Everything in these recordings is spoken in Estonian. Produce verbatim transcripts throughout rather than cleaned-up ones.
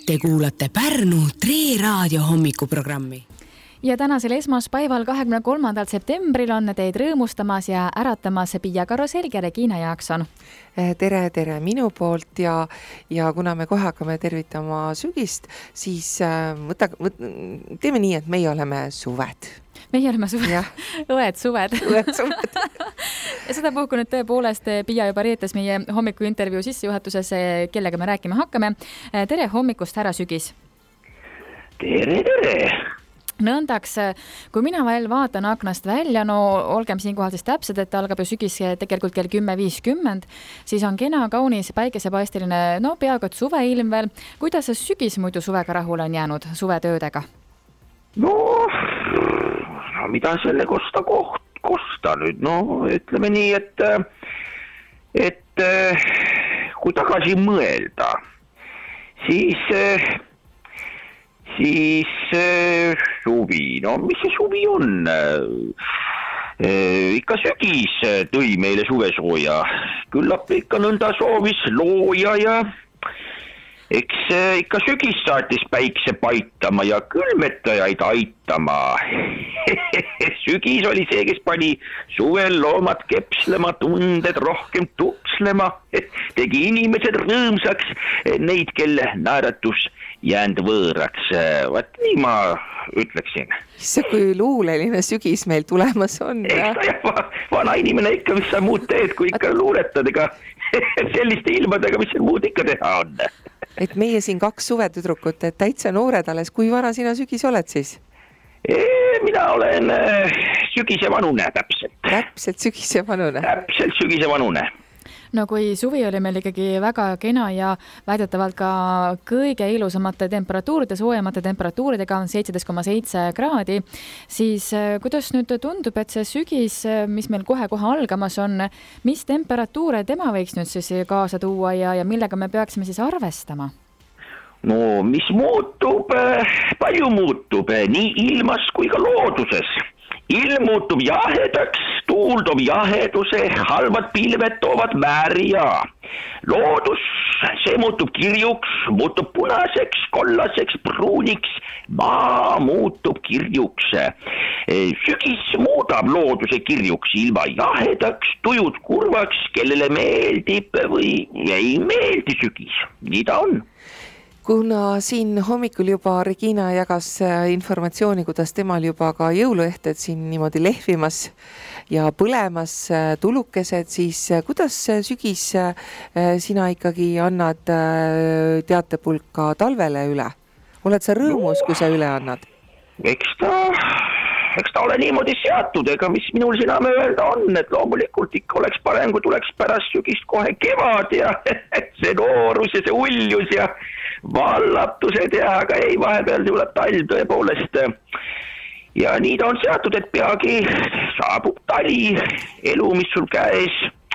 Te kuulate Pärnu Tre Raadio hommikuprogrammi. Ja tänasel esmaspäeval kahekümne kolmandal septembril on teid rõõmustamas ja äratamas Pia Karuselg ja Regina Jaakson. Tere, tere minu poolt ja, ja kuna me kohe hakkame tervitama sügist, siis võta, võt, teeme nii, et meie oleme suved. Meie oleme suved, õed suved. Õed suved. Ja seda puhku nüüd tõepoolest Pia juba reetas meie hommiku intervjuu sissejuhatuses, kellega me rääkima hakkame. Tere hommikust, härra Sügis. Tere, tere. Nõndaks, kui mina veel vaatan aknast välja, no olgem siinkohal siis täpsed, et algab ju sügis tegelikult kell kümme viiskümmend, siis on kena, kaunis, päikesepaisteline, no peaaegu et suveilm veel. Kuidas see sügis muidu suvega rahule on jäänud suvetöödega? No, no mida selle kosta koht, kosta nüüd? No ütleme nii, et, et kui tagasi mõelda, siis... siis äh, suvi, no mis see suvi on? Äh, ikka sügis tõi meile suvesooja, küllap ikka nõnda soovis looja ja eks äh, ikka sügis saatis päikse paitama ja külmetajaid aitama. Sügis oli see, kes pani suvel loomad kepslema, tunded rohkem tupslema, tegi inimesed rõõmsaks, neid, kelle naeratus jäänd võõraks. Vaat nii ma ütleksin. See kui luuleline sügis meil tulemas on. Eks ta vana inimene ikka, mis sa muud teed, kui ikka luuletad, ega selliste ilmadega, mis muud ikka teha on. Et meie siin kaks suvetüdrukut, et täitsa noored alles. Kui vana sina sügis oled siis? E, mina olen sügise vanune täpselt. Täpselt sügise vanune. Täpselt sügise vanune. No kui suvi oli meil ikkagi väga kena ja väidetavalt ka kõige ilusamate temperatuuride, soojamate temperatuuridega on seitseteist koma seitse kraadi, siis kuidas nüüd tundub, et see sügis, mis meil kohe-kohe algamas on, mis temperatuure tema võiks nüüd siis kaasa tuua ja, ja millega me peaksime siis arvestama? No mis muutub, palju muutub, nii ilmas kui ka looduses. Ilm muutub jahedaks, tuul toob jaheduse, halvad pilved toovad määri ja loodus, see muutub kirjuks, muutub punaseks, kollaseks, pruuniks, maa muutub kirjuks. Sügis muudab looduse kirjuks, ilma jahedaks, tujud kurvaks, kellele meeldib või ei meeldi sügis. Nii ta on. Kuna siin hommikul juba Regina jagas informatsiooni, kuidas temal juba ka jõuluehted siin niimoodi lehvimas ja põlemas tulukesed, siis kuidas sügis sina ikkagi annad teatepulka talvele üle? Oled sa rõõmus, kui sa üle annad? Eks ta, eks ta ole niimoodi seatud, ega mis minul sina me öelda on, et loomulikult ikka oleks parem, kui tuleks pärast sügist kohe kevad ja see noorus ja see uljus ja vallatused ja, aga ei, vahepeal tuleb talv tõepoolest. Ja nii ta on seatud, et peagi saabub tali, elu, mis sul käes,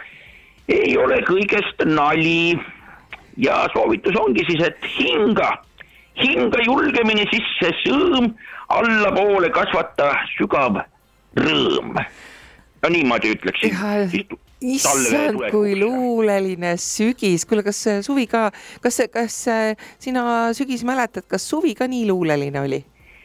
ei ole kõigest nali. Ja soovitus ongi siis, et hinga, hinga julgemini sisse sõõm, alla poole kasvata sügav rõõm. No niimoodi ütleksin. Issand, kui luuleline sügis. Kuule, kas suvi ka, kas, kas sina sügis mäletad, kas suvi ka nii luuleline oli?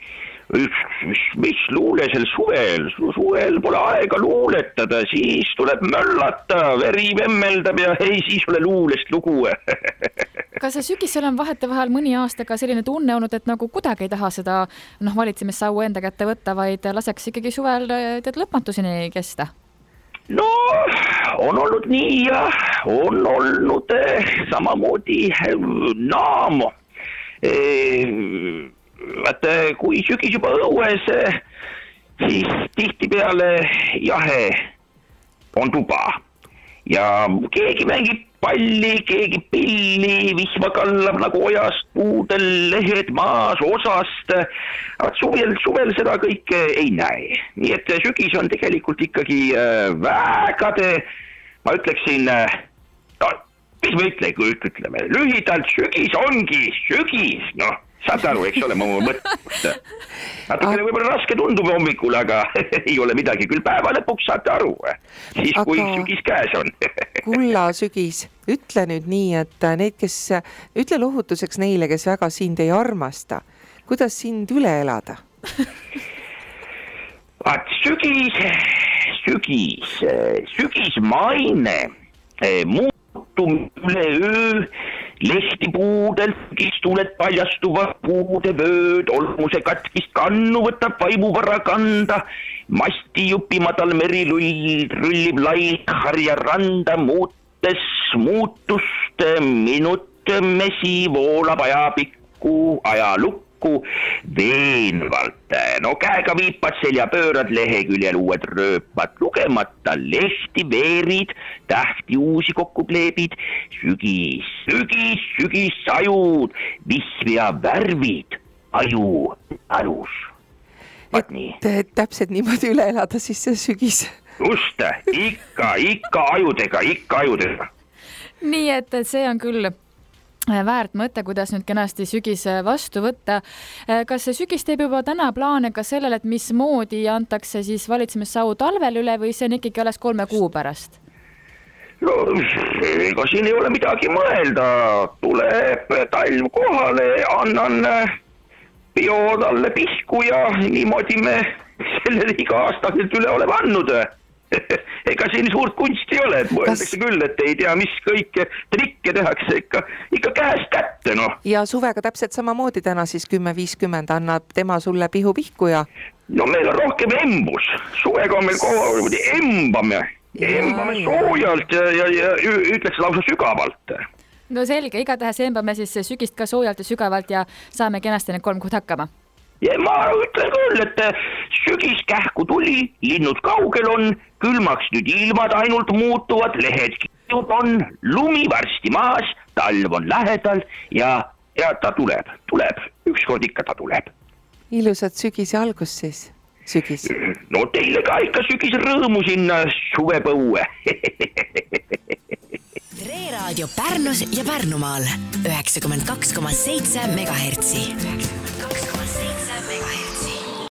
Mis, mis luule sel suvel? Suvel pole aega luuletada, siis tuleb möllata, veri vemmeldab ja ei, siis ole luulest lugu. Kas see sügisel on vahete vahel mõni aastaga selline tunne olnud, et nagu kuidagi ei taha seda noh, valitsemissau enda kätte võtta, vaid laseks ikkagi suvel tead lõpmatuseni kesta? No, on olnud nii ja on olnud eh, samamoodi eh, naamo. Eh, vaata, kui sügis juba õues, eh, siis tihti peale jahe on tuba. Ja keegi mängib palli, keegi pilli, vihma kallab nagu ojast, puudel lehed maas osast. Aga suvel, suvel seda kõike ei näe. Nii et sügis on tegelikult ikkagi vägade, ma ütleksin, no, mis me ütle, kui ütleme, lühidalt sügis ongi sügis, noh. saad aru, eks ole, ma mõtlust. Natukene võib-olla raske tundub hommikul, aga ei ole midagi, küll päeva lõpuks saate aru, siis aga... kui sügis käes on. Kulla sügis, ütle nüüd nii, et need, kes, ütle lohutuseks neile, kes väga sind ei armasta, kuidas sind üle elada? Vaat sügis, sügis, sügis maine, muutum üle öö, lehti puudel, sügistuuled paljastuvad puude vööd, olmuse katkist kannu võtab vaimuvara kanda, masti jupi madal merilull rullib lai harja randa, muutes muutust minut mesi voolab ajapikku ajalukku veenvalt. No käega viipad selja pöörad, leheküljel uued rööpad, lugemata lehti veerid, tähti uusi kokku kleebid, sügis, sügis, sügis sajud, vihvia värvid, aju alus. Et, et täpselt niimoodi üle elada siis see sügis. Just, ikka, ikka ajudega, ikka ajudega. Nii, et see on küll väärt mõte, kuidas nüüd kenasti sügis vastu võtta. Kas see sügis teeb juba täna plaane ka sellele, et mis moodi antakse siis valitsemissau talvel üle või see on ikkagi alles kolme kuu pärast? No, ega siin ei ole midagi mõelda. Tuleb talv kohale, annan bio talle pihku ja niimoodi me selle iga aasta üle oleme andnud. Ega siin suurt kunsti ei ole, et mõeldakse Kas... küll, et ei tea, mis kõike trikke tehakse ikka, ikka käest kätte, noh. Ja suvega täpselt samamoodi täna siis kümme viiskümmend annab tema sulle pihu pihku ja... No meil on rohkem embus, suvega on meil kogu embame, embame soojalt ja, ja, ja ütleks lausa sügavalt. No selge, igatahes embame siis sügist ka soojalt ja sügavalt ja saame kenasti need kolm kuud hakkama. Ja ma ütlen küll, et sügis kähku tuli, linnud kaugel on, külmaks nüüd ilmad ainult muutuvad, lehed kiud on, lumi varsti maas, talv on lähedal ja, ja ta tuleb, tuleb, ükskord ikka ta tuleb. Ilusat sügise algus siis, sügis. No teile ka ikka sügis rõõmu sinna suvepõue. Tre Raadio Pärnus ja Pärnumaal üheksakümmend kaks koma seitse megahertsi. üheksakümmend kaks